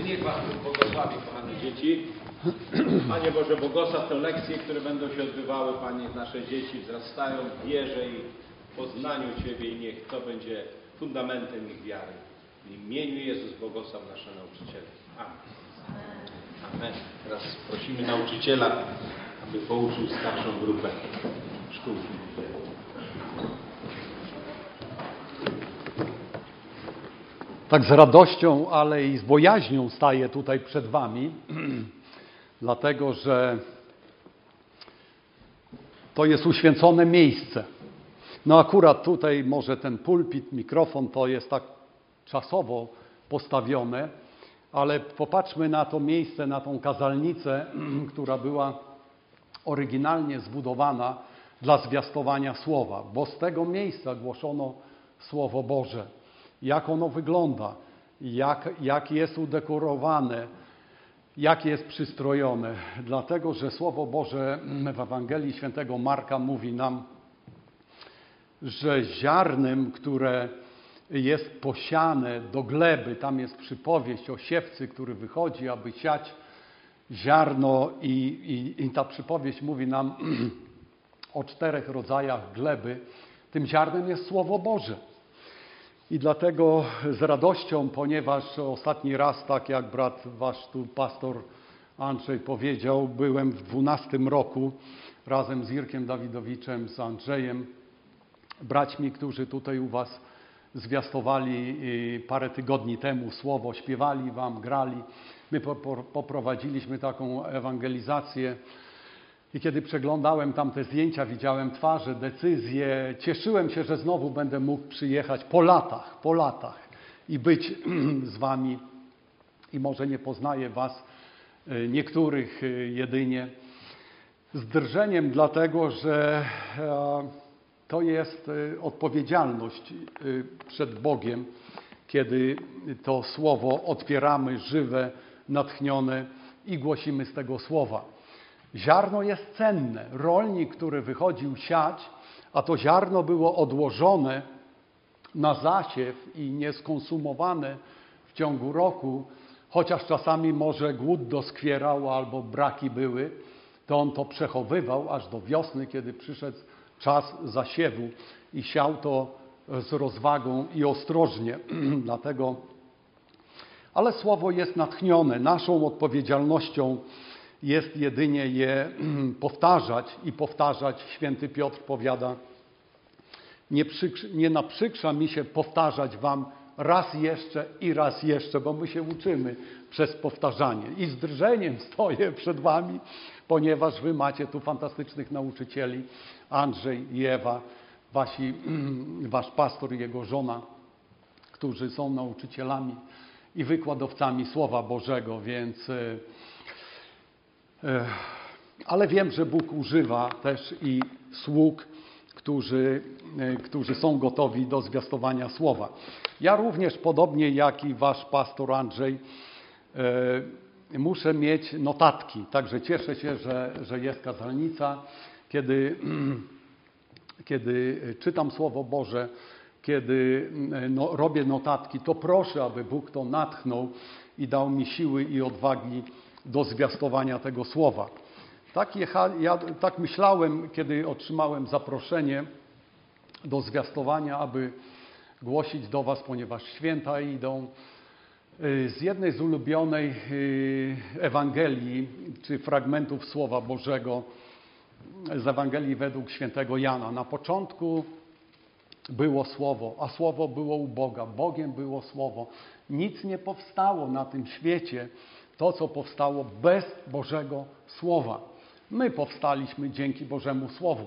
Niech Was Bóg błogosławi, kochane dzieci. Panie Boże, błogosław te lekcje, które będą się odbywały, Panie, nasze dzieci wzrastają w wierze i poznaniu Ciebie i niech to będzie fundamentem ich wiary. W imieniu Jezus błogosław nasze nauczyciele. Amen. Amen. Teraz prosimy nauczyciela, aby pouczył starszą grupę szkółki. Tak z radością, ale i z bojaźnią staję tutaj przed Wami, dlatego że to jest uświęcone miejsce. No akurat tutaj może ten pulpit, mikrofon to jest tak czasowo postawione, ale popatrzmy na to miejsce, na tą kazalnicę, która była oryginalnie zbudowana dla zwiastowania Słowa, bo z tego miejsca głoszono Słowo Boże. Jak ono wygląda, jak jest udekorowane, jak jest przystrojone. Dlatego, że Słowo Boże w Ewangelii Świętego Marka mówi nam, że ziarnem, które jest posiane do gleby, tam jest przypowieść o siewcy, który wychodzi, aby siać ziarno i ta przypowieść mówi nam o 4 rodzajach gleby. Tym ziarnem jest Słowo Boże. I dlatego z radością, ponieważ ostatni raz, tak jak brat wasz tu pastor Andrzej powiedział, byłem w 12 roku razem z Irkiem Dawidowiczem, z Andrzejem, braćmi, którzy tutaj u was zwiastowali parę tygodni temu słowo, śpiewali wam, grali. My poprowadziliśmy taką ewangelizację. I kiedy przeglądałem tam te zdjęcia, widziałem twarze, decyzje, cieszyłem się, że znowu będę mógł przyjechać po latach i być z wami. I może nie poznaję was, niektórych jedynie, z drżeniem, dlatego że to jest odpowiedzialność przed Bogiem, kiedy to słowo otwieramy, żywe, natchnione i głosimy z tego słowa. Ziarno jest cenne. Rolnik, który wychodził siać, a to ziarno było odłożone na zasiew i nieskonsumowane w ciągu roku, chociaż czasami może głód doskwierał albo braki były, to on to przechowywał aż do wiosny, kiedy przyszedł czas zasiewu i siał to z rozwagą i ostrożnie. Dlatego, ale słowo jest natchnione. Naszą odpowiedzialnością jest jedynie je powtarzać i powtarzać. Święty Piotr powiada, nie naprzykrza mi się powtarzać wam raz jeszcze i raz jeszcze, bo my się uczymy przez powtarzanie. I z drżeniem stoję przed wami, ponieważ wy macie tu fantastycznych nauczycieli, Andrzej i Ewa, wasz pastor i jego żona, którzy są nauczycielami i wykładowcami Słowa Bożego, więc ale wiem, że Bóg używa też i sług, którzy są gotowi do zwiastowania Słowa. Ja również, podobnie jak i wasz pastor Andrzej, muszę mieć notatki. Także cieszę się, że jest kazalnica. Kiedy czytam Słowo Boże, kiedy robię notatki, to proszę, aby Bóg to natchnął i dał mi siły i odwagi do zwiastowania tego słowa. Ja tak myślałem, kiedy otrzymałem zaproszenie do zwiastowania, aby głosić do was, ponieważ święta idą. Z jednej z ulubionej Ewangelii, czy fragmentów Słowa Bożego, z Ewangelii według świętego Jana. Na początku było Słowo, a Słowo było u Boga. Bogiem było Słowo. Nic nie powstało na tym świecie, to, co powstało bez Bożego Słowa. My powstaliśmy dzięki Bożemu Słowu.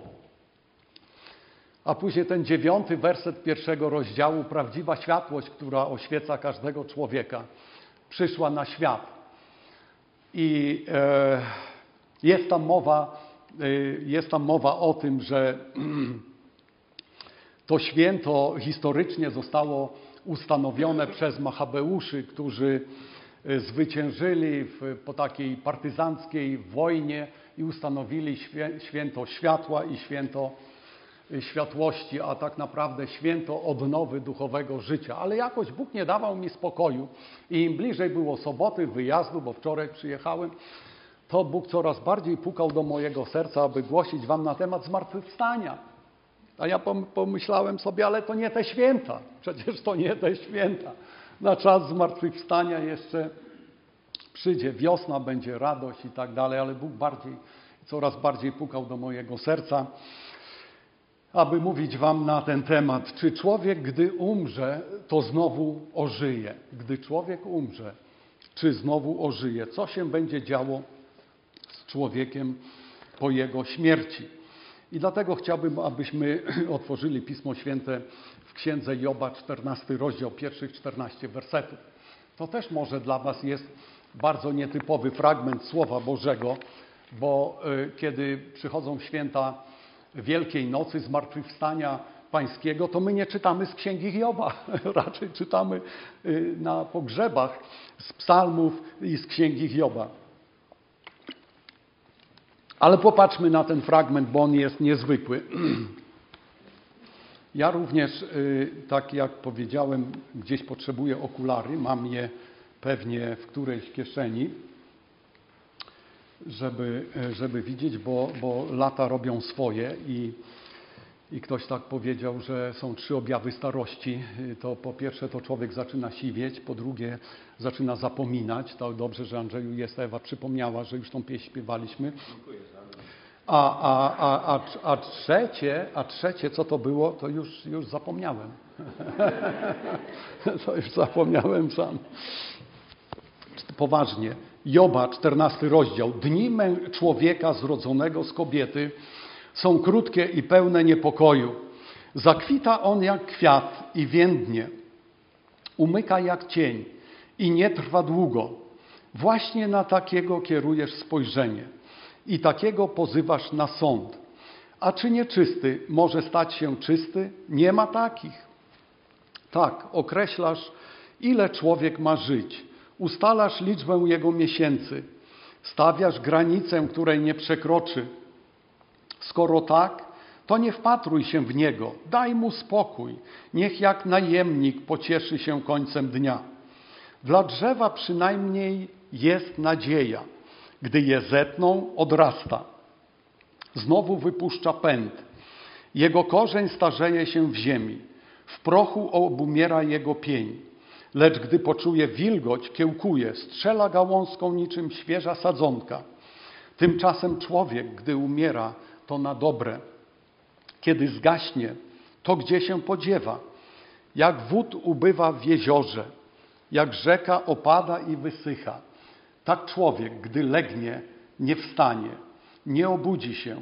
A później ten 9 werset 1 rozdziału, prawdziwa światłość, która oświeca każdego człowieka, przyszła na świat. I jest tam mowa o tym, że to święto historycznie zostało ustanowione przez Machabeuszy, którzy zwyciężyli po takiej partyzanckiej wojnie i ustanowili święto światła i święto światłości, a tak naprawdę święto odnowy duchowego życia. Ale jakoś Bóg nie dawał mi spokoju i im bliżej było soboty, wyjazdu, bo wczoraj przyjechałem, to Bóg coraz bardziej pukał do mojego serca, aby głosić wam na temat zmartwychwstania. A ja pomyślałem sobie, ale to nie te święta. Przecież to nie te święta. Na czas zmartwychwstania jeszcze przyjdzie wiosna, będzie radość i tak dalej, ale Bóg coraz bardziej pukał do mojego serca, aby mówić wam na ten temat. Czy człowiek, gdy umrze, to znowu ożyje? Gdy człowiek umrze, czy znowu ożyje? Co się będzie działo z człowiekiem po jego śmierci? I dlatego chciałbym, abyśmy otworzyli Pismo Święte w Księdze Joba, 14 rozdział, pierwszych 14 wersetów. To też może dla was jest bardzo nietypowy fragment Słowa Bożego, bo kiedy przychodzą święta Wielkiej Nocy, Zmartwychwstania Pańskiego, to my nie czytamy z Księgi Joba. Raczej czytamy na pogrzebach z psalmów i z Księgi Joba. Ale popatrzmy na ten fragment, bo on jest niezwykły. Ja również, tak jak powiedziałem, gdzieś potrzebuję okulary. Mam je pewnie w którejś kieszeni, żeby widzieć, bo lata robią swoje i ktoś tak powiedział, że są 3 objawy starości. To po pierwsze to człowiek zaczyna siwieć, po drugie zaczyna zapominać. To dobrze, że Andrzeju jest, Ewa przypomniała, że już tą pieśń śpiewaliśmy. A trzecie, co to było, to już zapomniałem. To już zapomniałem sam. Poważnie. Joba, 14 rozdział. Dni człowieka zrodzonego z kobiety są krótkie i pełne niepokoju. Zakwita on jak kwiat i więdnie. Umyka jak cień i nie trwa długo. Właśnie na takiego kierujesz spojrzenie i takiego pozywasz na sąd. A czy nieczysty może stać się czysty? Nie ma takich. Tak, określasz, ile człowiek ma żyć. Ustalasz liczbę jego miesięcy. Stawiasz granicę, której nie przekroczy. Skoro tak, to nie wpatruj się w niego. Daj mu spokój. Niech jak najemnik pocieszy się końcem dnia. Dla drzewa przynajmniej jest nadzieja. Gdy je zetną, odrasta. Znowu wypuszcza pęd. Jego korzeń starzeje się w ziemi. W prochu obumiera jego pień. Lecz gdy poczuje wilgoć, kiełkuje, strzela gałązką niczym świeża sadzonka. Tymczasem człowiek, gdy umiera, to na dobre. Kiedy zgaśnie, to gdzie się podziewa? Jak wód ubywa w jeziorze, jak rzeka opada i wysycha. Tak człowiek, gdy legnie, nie wstanie, nie obudzi się.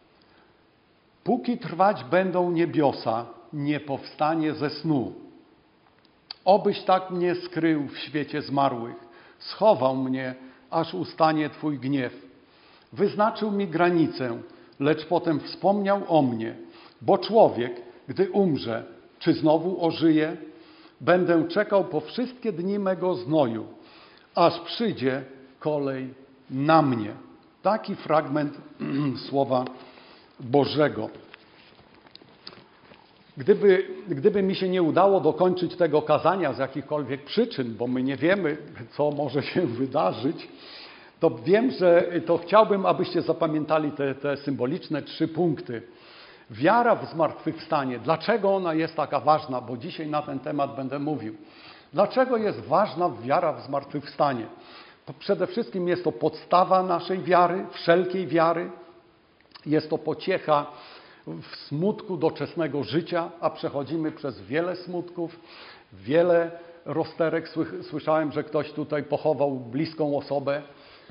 Póki trwać będą niebiosa, nie powstanie ze snu. Obyś tak mnie skrył w świecie zmarłych, schował mnie, aż ustanie Twój gniew. Wyznaczył mi granicę, lecz potem wspomniał o mnie, bo człowiek, gdy umrze, czy znowu ożyje? Będę czekał po wszystkie dni mego znoju, aż przyjdzie kolej na mnie. Taki fragment Słowa Bożego. Gdyby mi się nie udało dokończyć tego kazania z jakichkolwiek przyczyn, bo my nie wiemy, co może się wydarzyć, to wiem, że to chciałbym, abyście zapamiętali te symboliczne 3 punkty. Wiara w zmartwychwstanie. Dlaczego ona jest taka ważna? Bo dzisiaj na ten temat będę mówił. Dlaczego jest ważna wiara w zmartwychwstanie? To przede wszystkim jest to podstawa naszej wiary, wszelkiej wiary. Jest to pociecha w smutku doczesnego życia, a przechodzimy przez wiele smutków, wiele rozterek. Słyszałem, że ktoś tutaj pochował bliską osobę.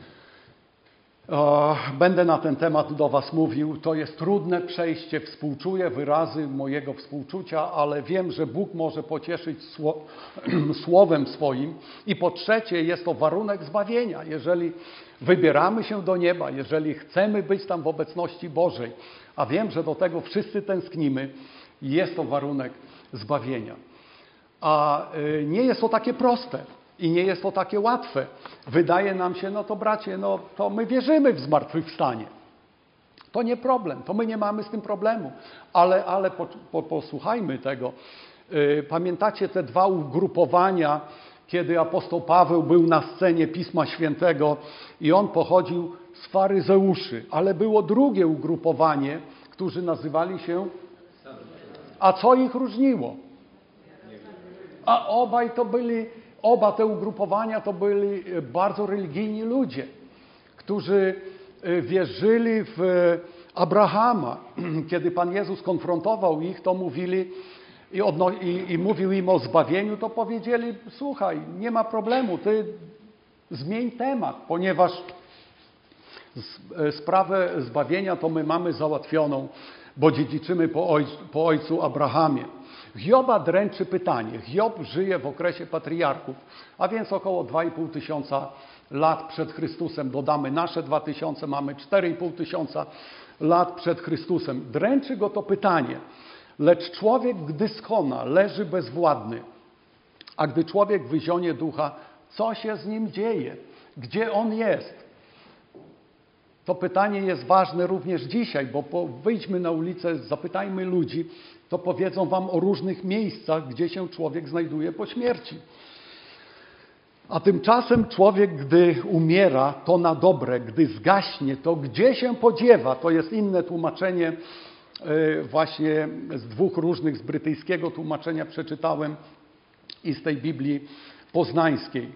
Będę na ten temat do was mówił. To jest trudne przejście, współczuję wyrazy mojego współczucia, ale wiem, że Bóg może pocieszyć słowem swoim. I po trzecie, jest to warunek zbawienia. Jeżeli wybieramy się do nieba, jeżeli chcemy być tam w obecności Bożej, a wiem, że do tego wszyscy tęsknimy, jest to warunek zbawienia. A nie jest to takie proste. I nie jest to takie łatwe. Wydaje nam się, no to bracie, no to my wierzymy w zmartwychwstanie. To nie problem, to my nie mamy z tym problemu. Ale posłuchajmy tego. Pamiętacie te dwa ugrupowania, kiedy apostoł Paweł był na scenie Pisma Świętego i on pochodził z faryzeuszy, ale było drugie ugrupowanie, którzy nazywali się... A co ich różniło? A oba te ugrupowania to byli bardzo religijni ludzie, którzy wierzyli w Abrahama. Kiedy Pan Jezus konfrontował ich, to mówili i mówił im o zbawieniu, to powiedzieli: słuchaj, nie ma problemu, ty zmień temat, ponieważ sprawę zbawienia to my mamy załatwioną, bo dziedziczymy po ojcu Abrahamie. Hioba dręczy pytanie. Hiob żyje w okresie patriarchów, a więc około 2,5 tysiąca lat przed Chrystusem. Dodamy nasze 2000, mamy 4,5 tysiąca lat przed Chrystusem. Dręczy go to pytanie. Lecz człowiek, gdy skona, leży bezwładny, a gdy człowiek wyzionie ducha, co się z nim dzieje? Gdzie on jest? To pytanie jest ważne również dzisiaj, bo wyjdźmy na ulicę, zapytajmy ludzi, to powiedzą wam o różnych miejscach, gdzie się człowiek znajduje po śmierci. A tymczasem człowiek, gdy umiera, to na dobre, gdy zgaśnie, to gdzie się podziewa? To jest inne tłumaczenie, właśnie z dwóch różnych, z brytyjskiego tłumaczenia przeczytałem i z tej Biblii poznańskiej.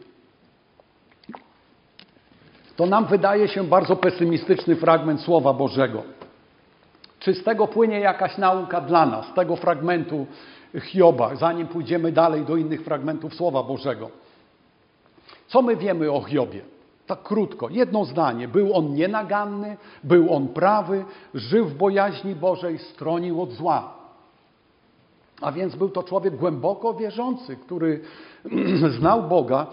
To nam wydaje się bardzo pesymistyczny fragment Słowa Bożego. Czy z tego płynie jakaś nauka dla nas, z tego fragmentu Hioba, zanim pójdziemy dalej do innych fragmentów Słowa Bożego? Co my wiemy o Hiobie? Tak krótko, jedno zdanie. Był on nienaganny, był on prawy, żył w bojaźni Bożej, stronił od zła. A więc był to człowiek głęboko wierzący, który znał Boga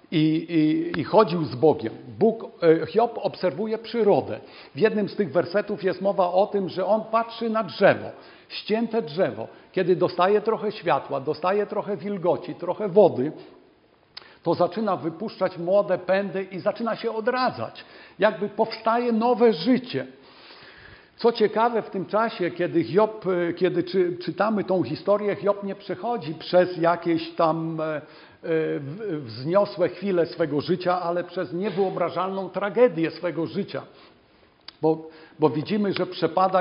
i chodził z Bogiem. Hiob obserwuje przyrodę. W jednym z tych wersetów jest mowa o tym, że on patrzy na drzewo, ścięte drzewo. Kiedy dostaje trochę światła, dostaje trochę wilgoci, trochę wody, to zaczyna wypuszczać młode pędy i zaczyna się odradzać. Jakby powstaje nowe życie. Co ciekawe, w tym czasie, kiedy czytamy tą historię, Hiob nie przechodzi przez jakieś tam wzniosłe chwile swego życia, ale przez niewyobrażalną tragedię swego życia. Bo widzimy, że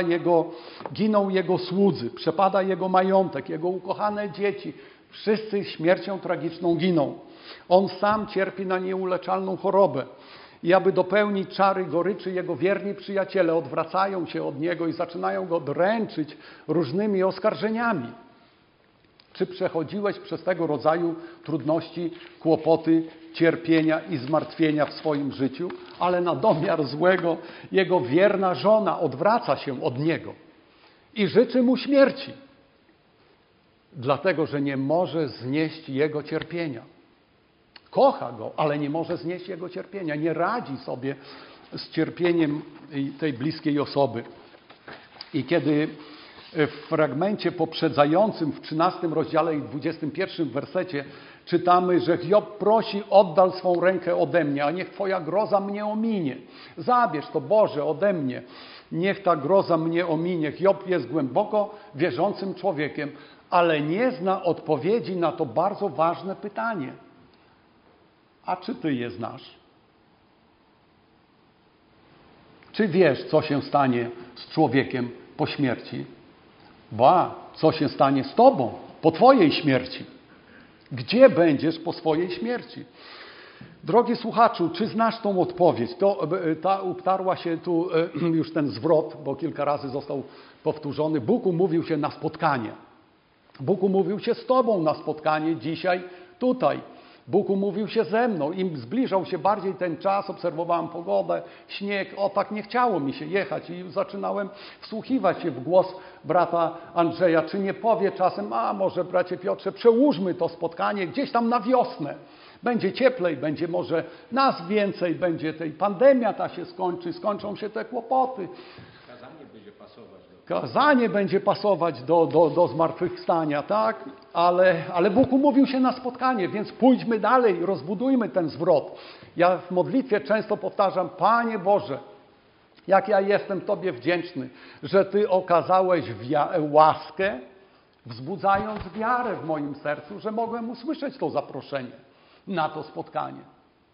giną jego słudzy, przepada jego majątek, jego ukochane dzieci. Wszyscy śmiercią tragiczną giną. On sam cierpi na nieuleczalną chorobę. I aby dopełnić czary goryczy, jego wierni przyjaciele odwracają się od niego i zaczynają go dręczyć różnymi oskarżeniami. Czy przechodziłeś przez tego rodzaju trudności, kłopoty, cierpienia i zmartwienia w swoim życiu? Ale na domiar złego jego wierna żona odwraca się od niego i życzy mu śmierci, dlatego że nie może znieść jego cierpienia. Kocha go, ale nie może znieść jego cierpienia. Nie radzi sobie z cierpieniem tej bliskiej osoby. I kiedy w fragmencie poprzedzającym w 13 rozdziale i 21 wersecie czytamy, że Hiob prosi: oddal swą rękę ode mnie, a niech Twoja groza mnie ominie. Zabierz to, Boże, ode mnie. Niech ta groza mnie ominie. Hiob jest głęboko wierzącym człowiekiem, ale nie zna odpowiedzi na to bardzo ważne pytanie. A czy ty je znasz? Czy wiesz, co się stanie z człowiekiem po śmierci? Co się stanie z tobą po twojej śmierci? Gdzie będziesz po swojej śmierci? Drogi słuchaczu, czy znasz tą odpowiedź? Utarła się tu już ten zwrot, bo kilka razy został powtórzony. Bóg umówił się na spotkanie. Bóg umówił się z tobą na spotkanie dzisiaj, tutaj. Bóg umówił się ze mną. Im zbliżał się bardziej ten czas, obserwowałem pogodę, śnieg, tak nie chciało mi się jechać i zaczynałem wsłuchiwać się w głos brata Andrzeja. Czy nie powie czasem: może bracie Piotrze, przełóżmy to spotkanie gdzieś tam na wiosnę. Będzie cieplej, będzie może nas więcej, będzie tej pandemia ta się skończy, skończą się te kłopoty. Kazanie będzie pasować do zmartwychwstania, tak? Ale Bóg umówił się na spotkanie, więc pójdźmy dalej, rozbudujmy ten zwrot. Ja w modlitwie często powtarzam: Panie Boże, Jak ja jestem Tobie wdzięczny, że Ty okazałeś łaskę, wzbudzając wiarę w moim sercu, że mogłem usłyszeć to zaproszenie na to spotkanie.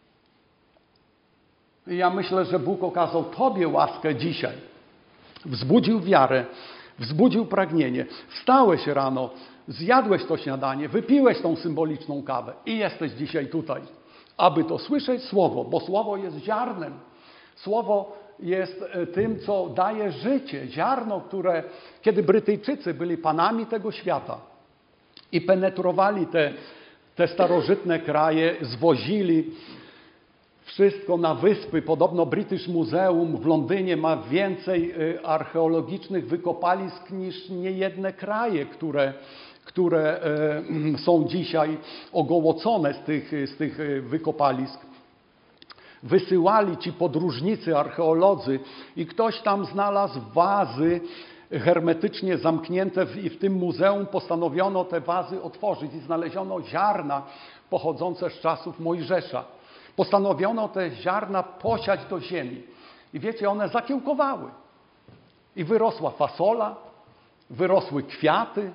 I ja myślę, że Bóg okazał Tobie łaskę dzisiaj. Wzbudził wiarę, wzbudził pragnienie. Wstałeś rano, zjadłeś to śniadanie, wypiłeś tą symboliczną kawę i jesteś dzisiaj tutaj, aby to słyszeć Słowo, bo Słowo jest ziarnem. Słowo jest tym, co daje życie. Ziarno, które, kiedy Brytyjczycy byli panami tego świata i penetrowali te starożytne kraje, zwozili wszystko na wyspy. Podobno British Museum w Londynie ma więcej archeologicznych wykopalisk niż niejedne kraje, które są dzisiaj ogołocone z tych wykopalisk. Wysyłali ci podróżnicy, archeolodzy i ktoś tam znalazł wazy hermetycznie zamknięte i w tym muzeum postanowiono te wazy otworzyć i znaleziono ziarna pochodzące z czasów Mojżesza. Postanowiono te ziarna posiać do ziemi. I wiecie, one zakiełkowały. I wyrosła fasola, wyrosły kwiaty.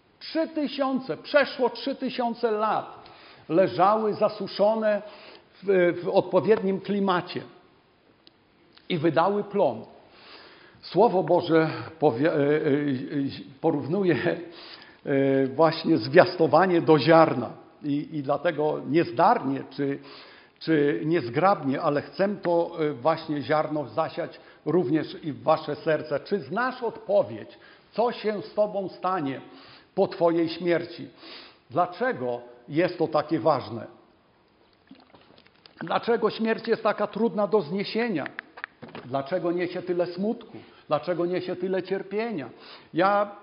3000 lat leżały zasuszone w odpowiednim klimacie i wydały plon. Słowo Boże porównuje właśnie zwiastowanie do ziarna i dlatego niezdarnie czy niezgrabnie, ale chcę to właśnie ziarno zasiać również i w wasze serce. Czy znasz odpowiedź, co się z Tobą stanie po Twojej śmierci? Dlaczego jest to takie ważne? Dlaczego śmierć jest taka trudna do zniesienia? Dlaczego niesie tyle smutku? Dlaczego niesie tyle cierpienia? Ja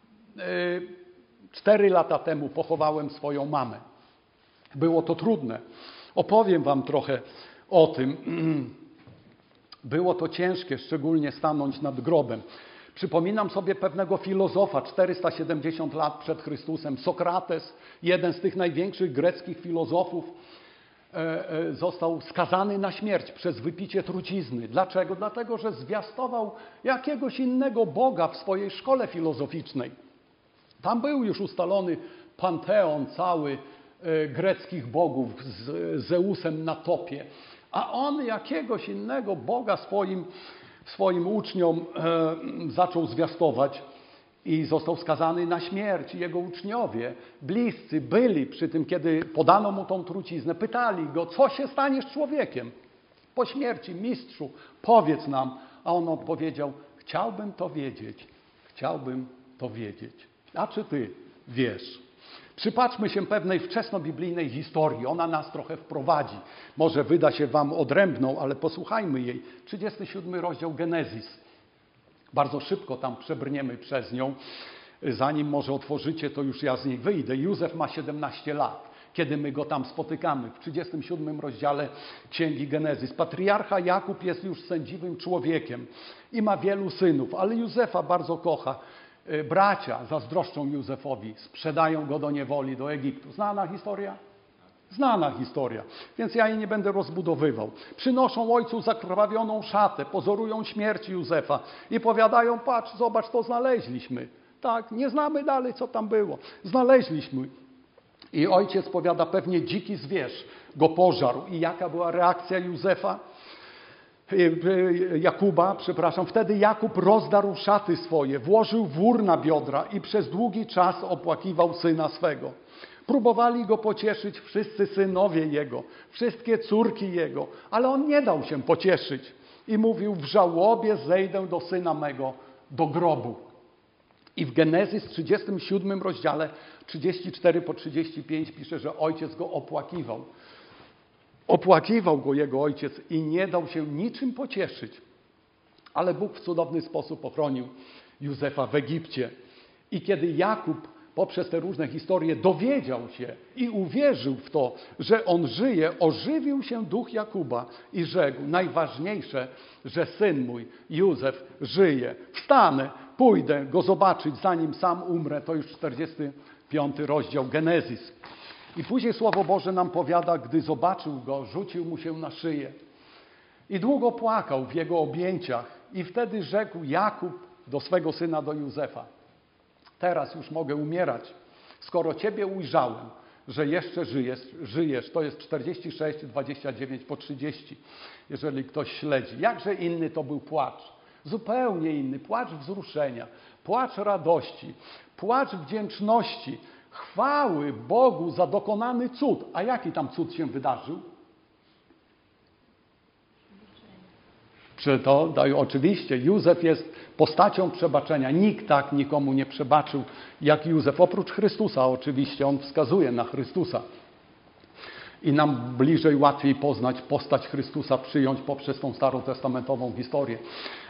4 lata temu pochowałem swoją mamę. Było to trudne. Opowiem wam trochę o tym. Było to ciężkie, szczególnie stanąć nad grobem. Przypominam sobie pewnego filozofa 470 lat przed Chrystusem. Sokrates, jeden z tych największych greckich filozofów, został skazany na śmierć przez wypicie trucizny. Dlaczego? Dlatego, że zwiastował jakiegoś innego Boga w swojej szkole filozoficznej. Tam był już ustalony panteon cały greckich bogów z Zeusem na topie. A on jakiegoś innego Boga swoim uczniom zaczął zwiastować i został skazany na śmierć. Jego uczniowie, bliscy, byli przy tym, kiedy podano mu tą truciznę. Pytali go, co się stanie z człowiekiem po śmierci? Mistrzu, powiedz nam. A on odpowiedział, chciałbym to wiedzieć. Chciałbym to wiedzieć. A czy ty wiesz? Przypatrzmy się pewnej wczesnobiblijnej historii. Ona nas trochę wprowadzi. Może wyda się wam odrębną, ale posłuchajmy jej. 37 rozdział Genezis. Bardzo szybko tam przebrniemy przez nią. Zanim może otworzycie, to już ja z niej wyjdę. Józef ma 17 lat, kiedy my go tam spotykamy. W 37 rozdziale Księgi Genezis. Patriarcha Jakub jest już sędziwym człowiekiem i ma wielu synów, ale Józefa bardzo kocha. Bracia zazdroszczą Józefowi, sprzedają go do niewoli, do Egiptu. Znana historia? Znana historia, więc ja jej nie będę rozbudowywał. Przynoszą ojcu zakrwawioną szatę, pozorują śmierć Józefa i powiadają, patrz, zobacz, to znaleźliśmy. Tak, nie znamy dalej, co tam było. Znaleźliśmy. I ojciec powiada, pewnie dziki zwierz go pożarł. I jaka była reakcja Jakuba? Wtedy Jakub rozdarł szaty swoje, włożył wór na biodra i przez długi czas opłakiwał syna swego. Próbowali go pocieszyć wszyscy synowie jego, wszystkie córki jego, ale on nie dał się pocieszyć i mówił, w żałobie zejdę do syna mego, do grobu. I w Genezis 37 rozdziale 34 po 35 pisze, że ojciec go opłakiwał. Opłakiwał go jego ojciec i nie dał się niczym pocieszyć. Ale Bóg w cudowny sposób ochronił Józefa w Egipcie. I kiedy Jakub poprzez te różne historie dowiedział się i uwierzył w to, że on żyje, ożywił się duch Jakuba i rzekł, najważniejsze, że syn mój Józef żyje. Wstanę, pójdę go zobaczyć, zanim sam umrę. To już 45 rozdział Genezis. I później Słowo Boże nam powiada, gdy zobaczył go, rzucił mu się na szyję. I długo płakał w jego objęciach I wtedy rzekł Jakub do swego syna, do Józefa: teraz już mogę umierać, skoro Ciebie ujrzałem, że jeszcze żyjesz. To jest 46, 29 po 30, jeżeli ktoś śledzi. Jakże inny to był płacz. Zupełnie inny. Płacz wzruszenia, płacz radości, płacz wdzięczności, chwały Bogu za dokonany cud. A jaki tam cud się wydarzył? Oczywiście, Józef jest postacią przebaczenia. Nikt tak nikomu nie przebaczył jak Józef, oprócz Chrystusa oczywiście. On wskazuje na Chrystusa. I nam bliżej, łatwiej poznać postać Chrystusa, przyjąć poprzez tą starotestamentową historię.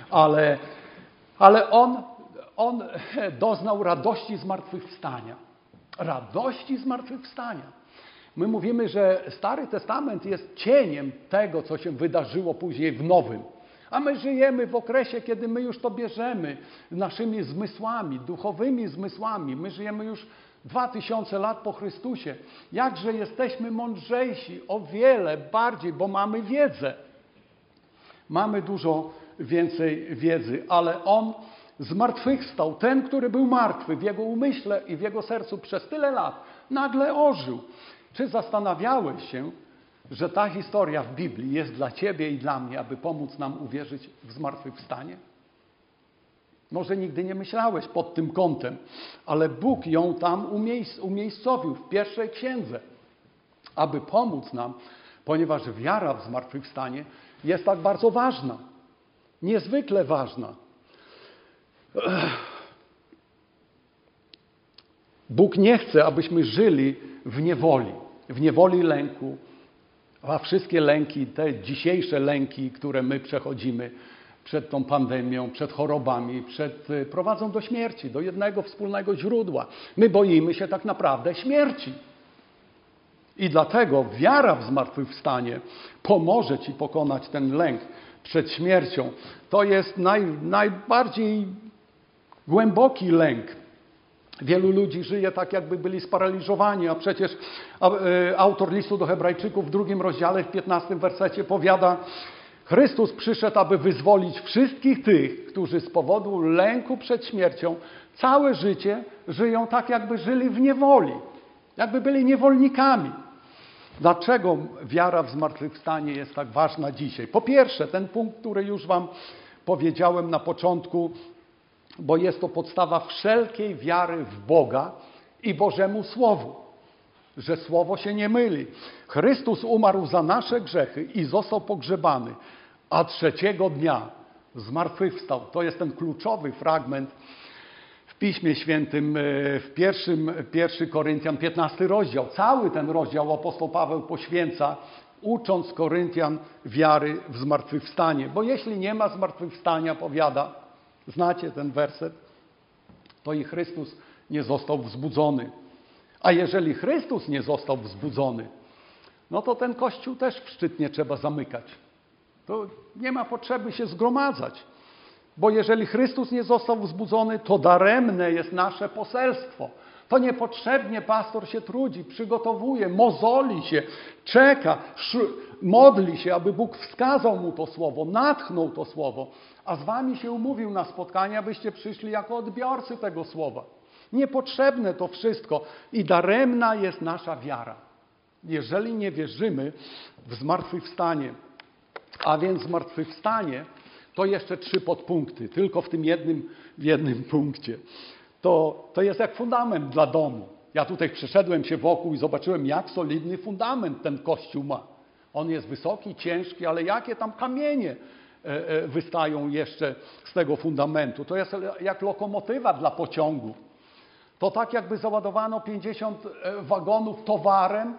Ale on doznał radości zmartwychwstania. Radości zmartwychwstania. My mówimy, że Stary Testament jest cieniem tego, co się wydarzyło później w Nowym. A my żyjemy w okresie, kiedy my już to bierzemy naszymi zmysłami, duchowymi zmysłami. My żyjemy już 2000 lat po Chrystusie. Jakże jesteśmy mądrzejsi, o wiele bardziej, bo mamy wiedzę. Mamy dużo więcej wiedzy, ale On zmartwychwstał. Ten, który był martwy w Jego umyśle i w Jego sercu przez tyle lat, nagle ożył. Czy zastanawiałeś się, że ta historia w Biblii jest dla Ciebie i dla mnie, aby pomóc nam uwierzyć w zmartwychwstanie? Może nigdy nie myślałeś pod tym kątem, ale Bóg ją tam umiejscowił w pierwszej księdze, aby pomóc nam, ponieważ wiara w zmartwychwstanie jest tak bardzo ważna, niezwykle ważna. Bóg nie chce, abyśmy żyli w niewoli lęku, a wszystkie lęki, te dzisiejsze lęki, które my przechodzimy przed tą pandemią, przed chorobami, prowadzą do śmierci, do jednego wspólnego źródła. My boimy się tak naprawdę śmierci. I dlatego wiara w zmartwychwstanie pomoże Ci pokonać ten lęk przed śmiercią. To jest najbardziej głęboki lęk. Wielu ludzi żyje tak, jakby byli sparaliżowani, a przecież autor listu do Hebrajczyków w 2 rozdziale, w 15 wersecie powiada: Chrystus przyszedł, aby wyzwolić wszystkich tych, którzy z powodu lęku przed śmiercią całe życie żyją tak, jakby żyli w niewoli, jakby byli niewolnikami. Dlaczego wiara w zmartwychwstanie jest tak ważna dzisiaj? Po pierwsze, ten punkt, który już Wam powiedziałem na początku, bo jest to podstawa wszelkiej wiary w Boga i Bożemu Słowu, że Słowo się nie myli. Chrystus umarł za nasze grzechy i został pogrzebany, a 3 dnia zmartwychwstał. To jest ten kluczowy fragment w Piśmie Świętym, w 1 Koryntian 15 rozdział. Cały ten rozdział apostoł Paweł poświęca, ucząc Koryntian wiary w zmartwychwstanie. Bo jeśli nie ma zmartwychwstania, powiada, znacie ten werset, to i Chrystus nie został wzbudzony. A jeżeli Chrystus nie został wzbudzony, no to ten Kościół też w Szczytnie trzeba zamykać. To nie ma potrzeby się zgromadzać. Bo jeżeli Chrystus nie został wzbudzony, to daremne jest nasze poselstwo. To niepotrzebnie pastor się trudzi, przygotowuje, mozoli się, czeka, modli się, aby Bóg wskazał mu to słowo, natchnął to słowo, a z wami się umówił na spotkanie, abyście przyszli jako odbiorcy tego słowa. Niepotrzebne to wszystko i daremna jest nasza wiara, jeżeli nie wierzymy w zmartwychwstanie. A więc zmartwychwstanie to jeszcze 3 podpunkty, tylko w tym jednym punkcie. To jest jak fundament dla domu. Ja tutaj przeszedłem się wokół i zobaczyłem, jak solidny fundament ten Kościół ma. On jest wysoki, ciężki, ale jakie tam kamienie wystają jeszcze z tego fundamentu. To jest jak lokomotywa dla pociągu. To tak, jakby załadowano 50 wagonów towarem,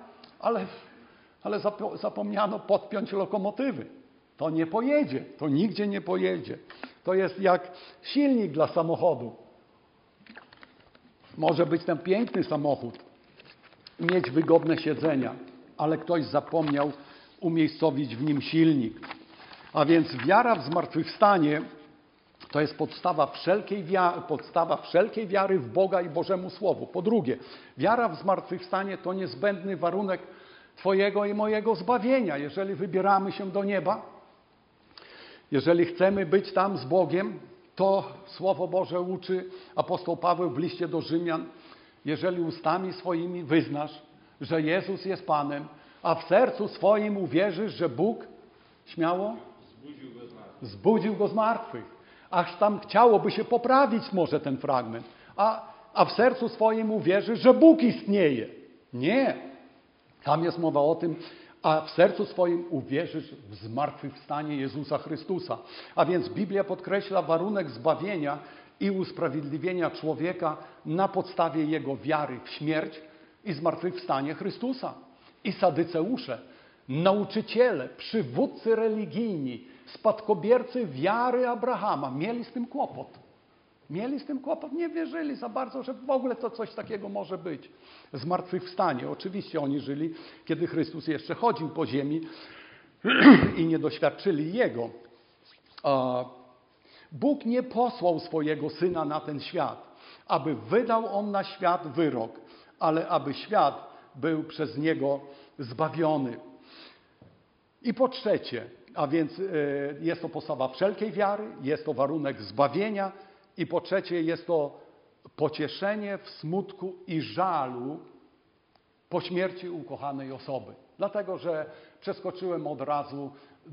ale zapomniano podpiąć lokomotywy. To nie pojedzie, to nigdzie nie pojedzie. To jest jak silnik dla samochodu. Może być ten piękny samochód, mieć wygodne siedzenia, ale ktoś zapomniał umiejscowić w nim silnik. A więc wiara w zmartwychwstanie to jest podstawa wszelkiej wiary w Boga i Bożemu Słowu. Po drugie, wiara w zmartwychwstanie to niezbędny warunek Twojego i mojego zbawienia, jeżeli wybieramy się do nieba. Jeżeli chcemy być tam z Bogiem, to Słowo Boże uczy apostoł Paweł w liście do Rzymian, jeżeli ustami swoimi wyznasz, że Jezus jest Panem, a w sercu swoim uwierzysz, że Bóg, śmiało, zbudził go z martwych. Aż tam chciałoby się poprawić może ten fragment. A w sercu swoim uwierzysz, że Bóg istnieje. Nie. Tam jest mowa o tym, a w sercu swoim uwierzysz w zmartwychwstanie Jezusa Chrystusa. A więc Biblia podkreśla warunek zbawienia i usprawiedliwienia człowieka na podstawie jego wiary w śmierć i zmartwychwstanie Chrystusa. I sadyceusze, nauczyciele, przywódcy religijni, spadkobiercy wiary Abrahama mieli z tym kłopot. Mieli z tym kłopot, nie wierzyli za bardzo, że w ogóle to coś takiego może być. Zmartwychwstanie. Oczywiście oni żyli, kiedy Chrystus jeszcze chodził po ziemi i nie doświadczyli Jego. Bóg nie posłał swojego Syna na ten świat, aby wydał On na świat wyrok, ale aby świat był przez Niego zbawiony. I po trzecie, a więc jest to podstawa wszelkiej wiary, jest to warunek zbawienia i po trzecie jest to pocieszenie w smutku i żalu po śmierci ukochanej osoby. Dlatego, że przeskoczyłem od razu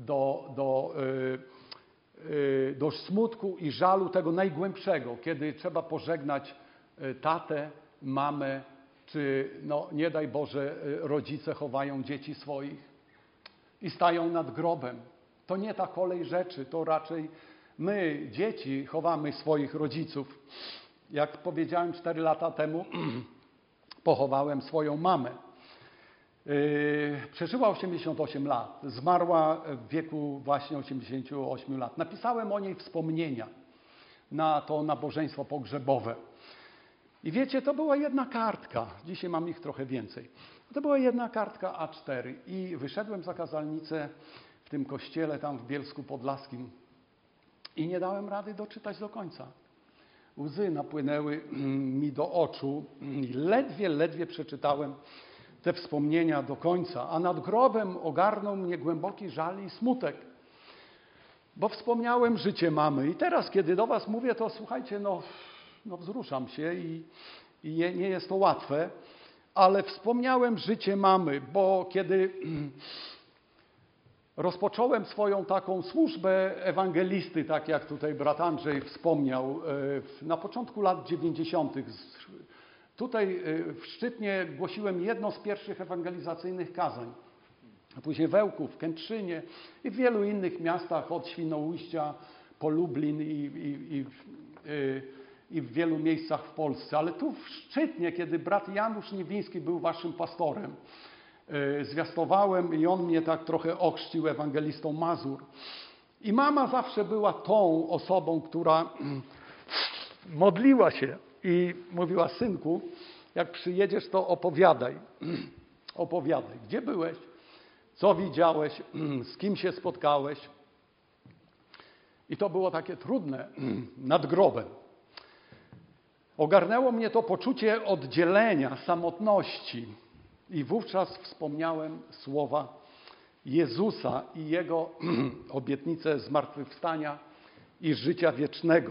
do smutku i żalu tego najgłębszego, kiedy trzeba pożegnać tatę, mamę, czy nie daj Boże rodzice chowają dzieci swoich i stają nad grobem. To nie ta kolej rzeczy, to raczej my, dzieci, chowamy swoich rodziców. Jak powiedziałem 4 lata temu, pochowałem swoją mamę. Przeżyła 88 lat. Zmarła w wieku właśnie 88 lat. Napisałem o niej wspomnienia na to nabożeństwo pogrzebowe. I wiecie, to była jedna kartka. Dzisiaj mam ich trochę więcej. To była jedna kartka A4 i wyszedłem za kazalnicę w tym kościele tam w Bielsku Podlaskim i nie dałem rady doczytać do końca. Łzy napłynęły mi do oczu i ledwie przeczytałem te wspomnienia do końca, a nad grobem ogarnął mnie głęboki żal i smutek, bo wspomniałem życie mamy i teraz, kiedy do was mówię, to słuchajcie, wzruszam się i nie jest to łatwe, ale wspomniałem życie mamy, bo kiedy rozpocząłem swoją taką służbę ewangelisty, tak jak tutaj brat Andrzej wspomniał, na początku lat 90. Tutaj w Szczytnie głosiłem jedno z pierwszych ewangelizacyjnych kazań. A później w Ełku, w Kętrzynie i w wielu innych miastach od Świnoujścia po Lublin i w wielu miejscach w Polsce. Ale tu w Szczytnie, kiedy brat Janusz Niewiński był waszym pastorem, zwiastowałem i on mnie tak trochę ochrzcił ewangelistą Mazur. I mama zawsze była tą osobą, która modliła się i mówiła: synku, jak przyjedziesz, to opowiadaj. Opowiadaj, gdzie byłeś, co widziałeś, z kim się spotkałeś. I to było takie trudne nad grobem. Ogarnęło mnie to poczucie oddzielenia, samotności. I wówczas wspomniałem słowa Jezusa i Jego obietnicę zmartwychwstania i życia wiecznego.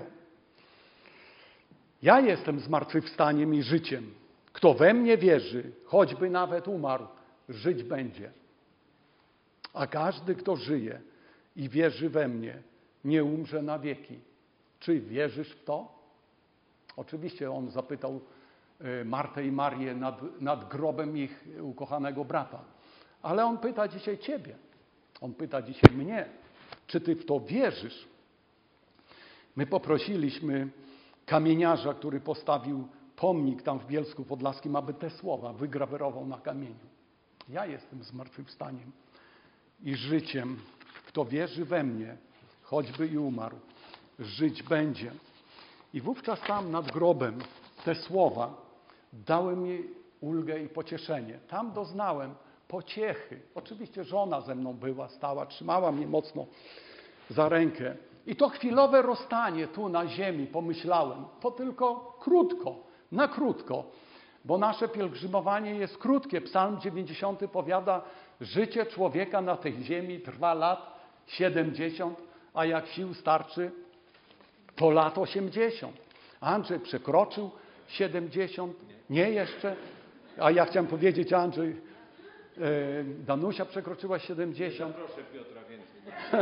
Ja jestem zmartwychwstaniem i życiem. Kto we mnie wierzy, choćby nawet umarł, żyć będzie. A każdy, kto żyje i wierzy we mnie, nie umrze na wieki. Czy wierzysz w to? Oczywiście on zapytał Martę i Marię nad grobem ich ukochanego brata. Ale on pyta dzisiaj ciebie. On pyta dzisiaj mnie. Czy ty w to wierzysz? My poprosiliśmy kamieniarza, który postawił pomnik tam w Bielsku Podlaskim, aby te słowa wygrawerował na kamieniu. Ja jestem zmartwychwstaniem i życiem. Kto wierzy we mnie, choćby i umarł, żyć będzie. I wówczas tam nad grobem te słowa dały mi ulgę i pocieszenie. Tam doznałem pociechy. Oczywiście żona ze mną była, stała, trzymała mnie mocno za rękę. I to chwilowe rozstanie tu na ziemi, pomyślałem, to tylko krótko, na krótko, bo nasze pielgrzymowanie jest krótkie. Psalm 90 powiada, życie człowieka na tej ziemi trwa lat 70, a jak sił starczy, to lat 80. Andrzej przekroczył 70, nie jeszcze, a ja chciałem powiedzieć, Andrzej, Danusia przekroczyła 70. Proszę Piotra więcej.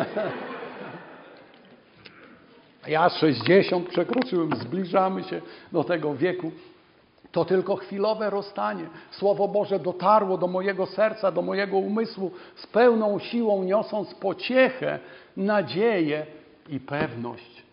Ja 60 przekroczyłem, zbliżamy się do tego wieku. To tylko chwilowe rozstanie. Słowo Boże dotarło do mojego serca, do mojego umysłu z pełną siłą, niosąc pociechę, nadzieję i pewność.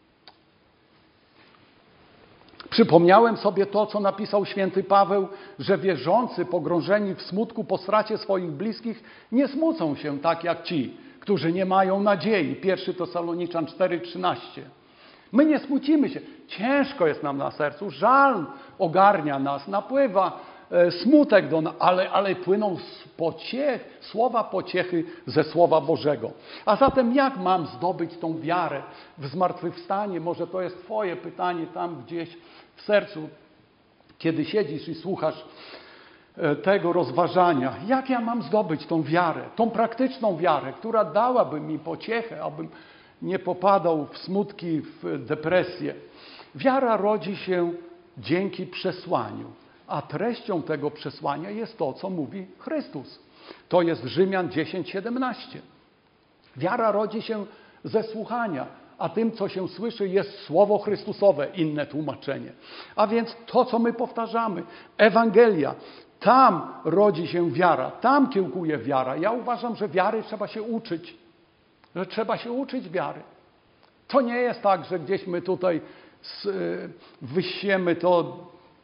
Przypomniałem sobie to, co napisał święty Paweł, że wierzący pogrążeni w smutku po stracie swoich bliskich nie smucą się tak jak ci, którzy nie mają nadziei. 1 Tesaloniczan 4,13. My nie smucimy się. Ciężko jest nam na sercu. Żal ogarnia nas, napływa smutek do nas, ale płyną słowa pociechy ze Słowa Bożego. A zatem jak mam zdobyć tą wiarę w zmartwychwstanie? Może to jest Twoje pytanie tam gdzieś w sercu, kiedy siedzisz i słuchasz tego rozważania. Jak ja mam zdobyć tą wiarę, tą praktyczną wiarę, która dałaby mi pociechę, abym nie popadał w smutki, w depresję. Wiara rodzi się dzięki przesłaniu, a treścią tego przesłania jest to, co mówi Chrystus. To jest Rzymian 10:17. Wiara rodzi się ze słuchania, a tym, co się słyszy, jest Słowo Chrystusowe, inne tłumaczenie. A więc to, co my powtarzamy, Ewangelia, tam rodzi się wiara, tam kiełkuje wiara. Ja uważam, że wiary trzeba się uczyć, że trzeba się uczyć wiary. To nie jest tak, że gdzieś my tutaj wysiemy to.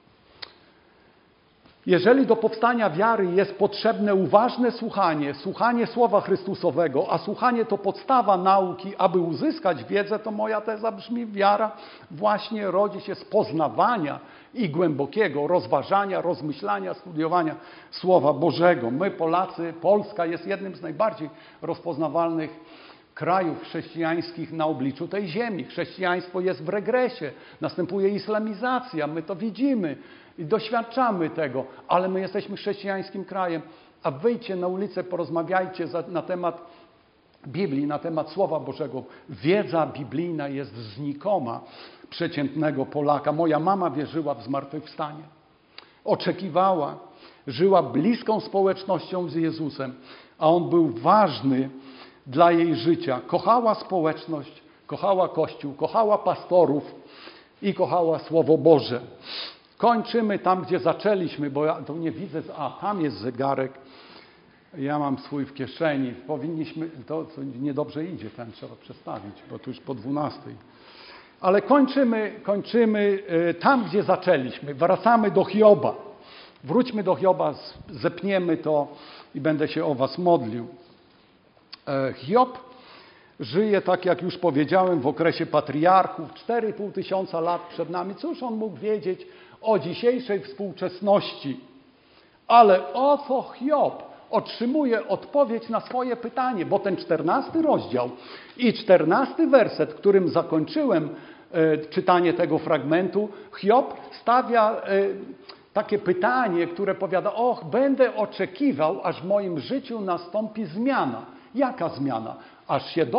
Jeżeli do powstania wiary jest potrzebne uważne słuchanie Słowa Chrystusowego, a słuchanie to podstawa nauki, aby uzyskać wiedzę, to moja teza brzmi: wiara właśnie rodzi się z poznawania i głębokiego rozważania, rozmyślania, studiowania Słowa Bożego. My Polacy, Polska jest jednym z najbardziej rozpoznawalnych krajów chrześcijańskich na obliczu tej ziemi. Chrześcijaństwo jest w regresie, następuje islamizacja, my to widzimy i doświadczamy tego, ale my jesteśmy chrześcijańskim krajem, a wyjdźcie na ulicę, porozmawiajcie na temat Biblii, na temat Słowa Bożego. Wiedza biblijna jest znikoma przeciętnego Polaka. Moja mama wierzyła w zmartwychwstanie. Oczekiwała, żyła bliską społecznością z Jezusem, a On był ważny dla jej życia. Kochała społeczność, kochała Kościół, kochała pastorów i kochała Słowo Boże. Kończymy tam, gdzie zaczęliśmy, bo ja tu nie widzę. Tam jest zegarek. Ja mam swój w kieszeni. Powinniśmy, to niedobrze idzie, ten trzeba przestawić, bo tu już po 12. Ale kończymy tam, gdzie zaczęliśmy. Wracamy do Hioba. Wróćmy do Hioba, zepniemy to i będę się o was modlił. Hiob żyje, tak jak już powiedziałem, w okresie patriarchów, 4,5 tysiąca lat przed nami. Cóż on mógł wiedzieć o dzisiejszej współczesności? Ale oto Hiob otrzymuje odpowiedź na swoje pytanie, bo ten 14 rozdział i 14 werset, którym zakończyłem czytanie tego fragmentu, Hiob stawia takie pytanie, które powiada: och, będę oczekiwał, aż w moim życiu nastąpi zmiana. Jaka zmiana? Aż się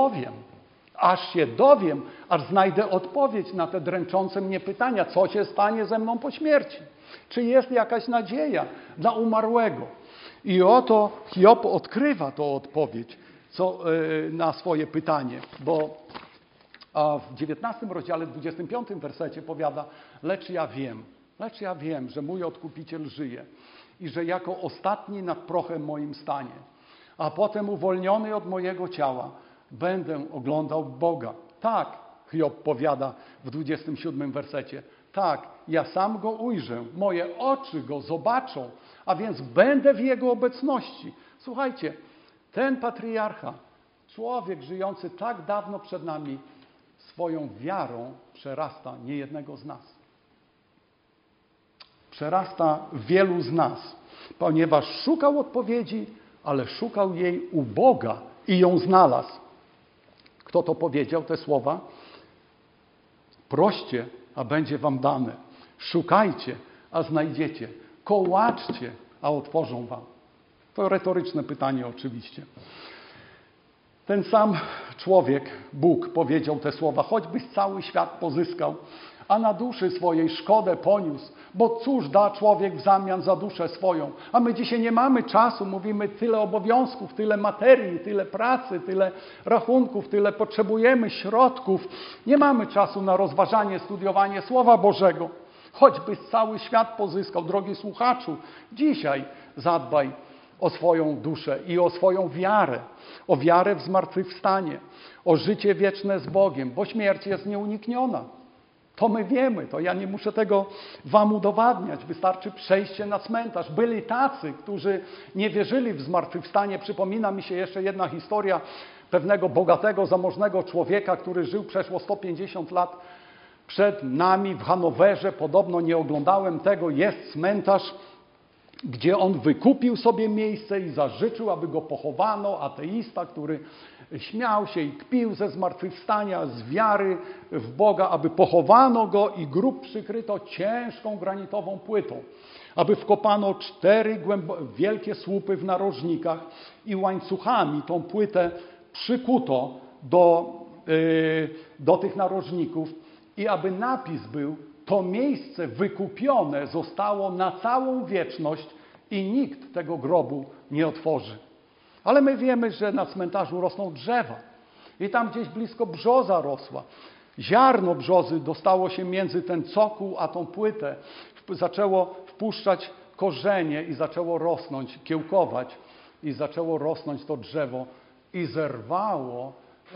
dowiem, aż znajdę odpowiedź na te dręczące mnie pytania. Co się stanie ze mną po śmierci? Czy jest jakaś nadzieja dla umarłego? I oto Hiob odkrywa tą odpowiedź na swoje pytanie, bo w 19 rozdziale, 25 wersecie powiada: lecz ja wiem, że mój Odkupiciel żyje i że jako ostatni nad prochem moim stanie, a potem uwolniony od mojego ciała będę oglądał Boga. Tak, Hiob powiada w 27 wersecie, tak, ja sam Go ujrzę, moje oczy Go zobaczą, a więc będę w Jego obecności. Słuchajcie, ten patriarcha, człowiek żyjący tak dawno przed nami, swoją wiarą przerasta niejednego z nas. Przerasta wielu z nas, ponieważ szukał odpowiedzi, ale szukał jej u Boga i ją znalazł. Kto to powiedział, te słowa? Proście, a będzie wam dane. Szukajcie, a znajdziecie. Kołaczcie, a otworzą wam. To retoryczne pytanie oczywiście. Ten sam człowiek, Bóg, powiedział te słowa: choćbyś cały świat pozyskał, a na duszy swojej szkodę poniósł, bo cóż da człowiek w zamian za duszę swoją? A my dzisiaj nie mamy czasu, mówimy, tyle obowiązków, tyle materii, tyle pracy, tyle rachunków, tyle potrzebujemy środków. Nie mamy czasu na rozważanie, studiowanie Słowa Bożego. Choćbyś cały świat pozyskał, drogi słuchaczu, dzisiaj zadbaj o swoją duszę i o swoją wiarę, o wiarę w zmartwychwstanie, o życie wieczne z Bogiem, bo śmierć jest nieunikniona. To my wiemy, to ja nie muszę tego wam udowadniać. Wystarczy przejście na cmentarz. Byli tacy, którzy nie wierzyli w zmartwychwstanie. Przypomina mi się jeszcze jedna historia pewnego bogatego, zamożnego człowieka, który żył przeszło 150 lat przed nami w Hanowerze. Podobno nie oglądałem tego. Jest cmentarz, gdzie on wykupił sobie miejsce i zażyczył, aby go pochowano. Ateista, który śmiał się i kpił ze zmartwychwstania, z wiary w Boga, aby pochowano go i grób przykryto ciężką granitową płytą, aby wkopano 4 wielkie słupy w narożnikach i łańcuchami tą płytę przykuto do tych narożników i aby napis był: to miejsce wykupione zostało na całą wieczność i nikt tego grobu nie otworzy. Ale my wiemy, że na cmentarzu rosną drzewa i tam gdzieś blisko brzoza rosła. Ziarno brzozy dostało się między ten cokół a tą płytę. Zaczęło wpuszczać korzenie i zaczęło rosnąć, kiełkować i zaczęło rosnąć to drzewo i zerwało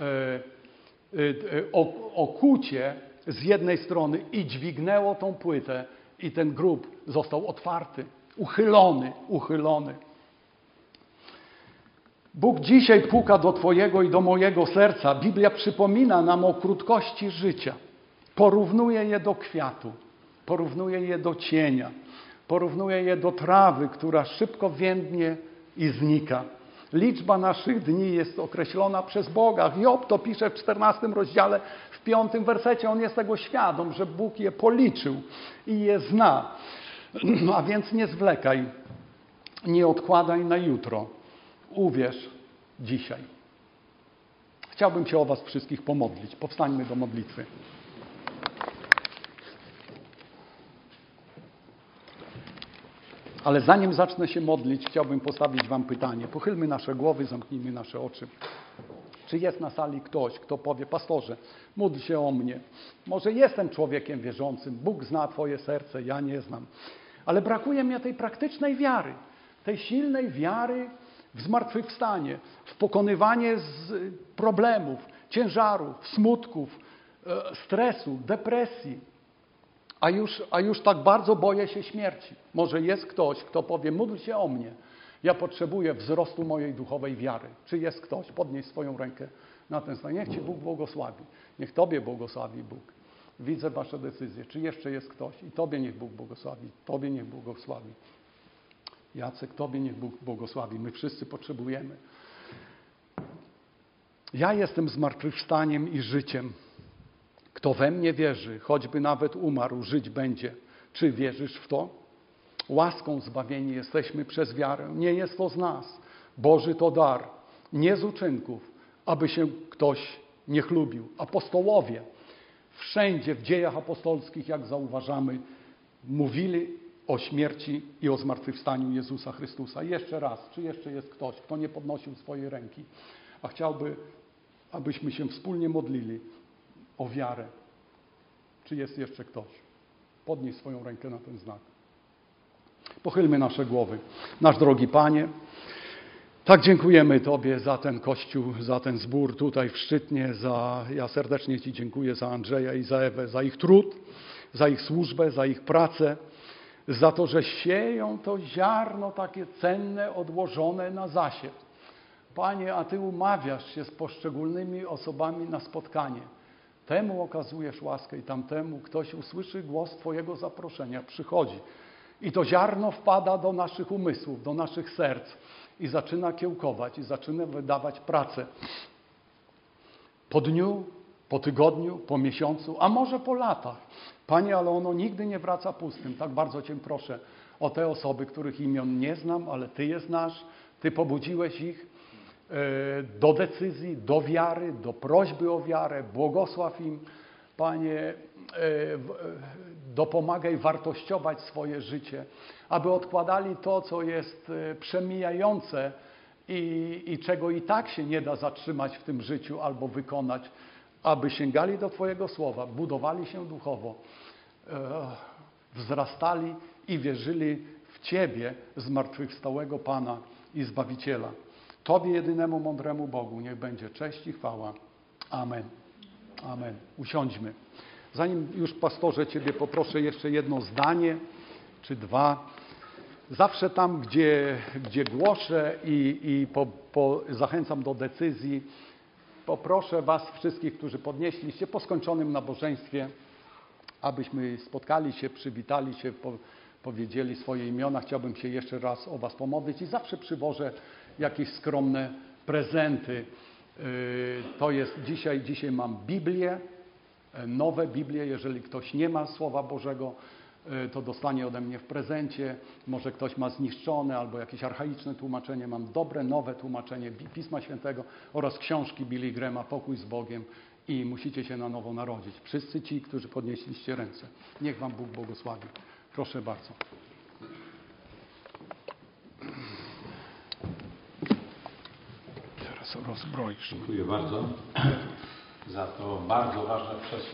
okucie z jednej strony i dźwignęło tą płytę i ten grób został otwarty, uchylony. Bóg dzisiaj puka do twojego i do mojego serca. Biblia przypomina nam o krótkości życia. Porównuje je do kwiatu, porównuje je do cienia, porównuje je do trawy, która szybko więdnie i znika. Liczba naszych dni jest określona przez Boga. Job to pisze w 14 rozdziale, w 5 wersecie. On jest tego świadom, że Bóg je policzył i je zna. A więc nie zwlekaj, nie odkładaj na jutro. Uwierz dzisiaj. Chciałbym się o was wszystkich pomodlić. Powstańmy do modlitwy. Ale zanim zacznę się modlić, chciałbym postawić wam pytanie. Pochylmy nasze głowy, zamknijmy nasze oczy. Czy jest na sali ktoś, kto powie: pastorze, módl się o mnie. Może jestem człowiekiem wierzącym, Bóg zna twoje serce, ja nie znam. Ale brakuje mi tej praktycznej wiary, tej silnej wiary w zmartwychwstanie, w pokonywanie problemów, ciężarów, smutków, stresu, depresji. A już tak bardzo boję się śmierci. Może jest ktoś, kto powie: módl się o mnie. Ja potrzebuję wzrostu mojej duchowej wiary. Czy jest ktoś? Podnieś swoją rękę na ten stan. Niech ci Bóg błogosławi. Niech tobie błogosławi Bóg. Widzę wasze decyzje. Czy jeszcze jest ktoś? I tobie niech Bóg błogosławi. Tobie niech błogosławi. Jacek, tobie niech Bóg błogosławi. My wszyscy potrzebujemy. Ja jestem zmartwychwstaniem i życiem. Kto we mnie wierzy, choćby nawet umarł, żyć będzie. Czy wierzysz w to? Łaską zbawieni jesteśmy przez wiarę. Nie jest to z nas. Boży to dar. Nie z uczynków, aby się ktoś nie chlubił. Apostołowie wszędzie w dziejach apostolskich, jak zauważamy, mówili o śmierci i o zmartwychwstaniu Jezusa Chrystusa. Jeszcze raz, czy jeszcze jest ktoś, kto nie podnosił swojej ręki, a chciałby, abyśmy się wspólnie modlili o wiarę. Czy jest jeszcze ktoś? Podnieś swoją rękę na ten znak. Pochylmy nasze głowy. Nasz drogi Panie, tak dziękujemy Tobie za ten Kościół, za ten zbór tutaj w Szczytnie. Ja serdecznie Ci dziękuję za Andrzeja i za Ewę, za ich trud, za ich służbę, za ich pracę, za to, że sieją to ziarno takie cenne, odłożone na zasiew. Panie, a Ty umawiasz się z poszczególnymi osobami na spotkanie. Temu okazujesz łaskę i tamtemu ktoś usłyszy głos Twojego zaproszenia, przychodzi. I to ziarno wpada do naszych umysłów, do naszych serc i zaczyna kiełkować, i zaczyna wydawać pracę. Po dniu, po tygodniu, po miesiącu, a może po latach. Panie, ale ono nigdy nie wraca pustym. Tak bardzo Cię proszę o te osoby, których imion nie znam, ale Ty je znasz, Ty pobudziłeś ich do decyzji, do wiary, do prośby o wiarę. Błogosław im, Panie, dopomagaj wartościować swoje życie, aby odkładali to, co jest przemijające i czego i tak się nie da zatrzymać w tym życiu albo wykonać, aby sięgali do Twojego słowa, budowali się duchowo, wzrastali i wierzyli w Ciebie, zmartwychwstałego Pana i Zbawiciela. Tobie, jedynemu mądremu Bogu, niech będzie cześć i chwała. Amen. Amen. Usiądźmy. Zanim już, pastorze, Ciebie poproszę jeszcze jedno zdanie czy dwa. Zawsze tam, gdzie głoszę i zachęcam do decyzji, poproszę Was wszystkich, którzy podnieśliście po skończonym nabożeństwie, abyśmy spotkali się, przywitali się, powiedzieli swoje imiona. Chciałbym się jeszcze raz o Was pomodlić i zawsze przywożę jakieś skromne prezenty. To jest dzisiaj mam Biblię, nowe Biblię. Jeżeli ktoś nie ma Słowa Bożego, to dostanie ode mnie w prezencie. Może ktoś ma zniszczone albo jakieś archaiczne tłumaczenie. Mam dobre, nowe tłumaczenie Pisma Świętego oraz książki Billy Grahama Pokój z Bogiem i musicie się na nowo narodzić. Wszyscy ci, którzy podnieśliście ręce. Niech Wam Bóg błogosławi. Proszę bardzo. Teraz rozbroisz. Dziękuję bardzo za to bardzo ważne przesłanie.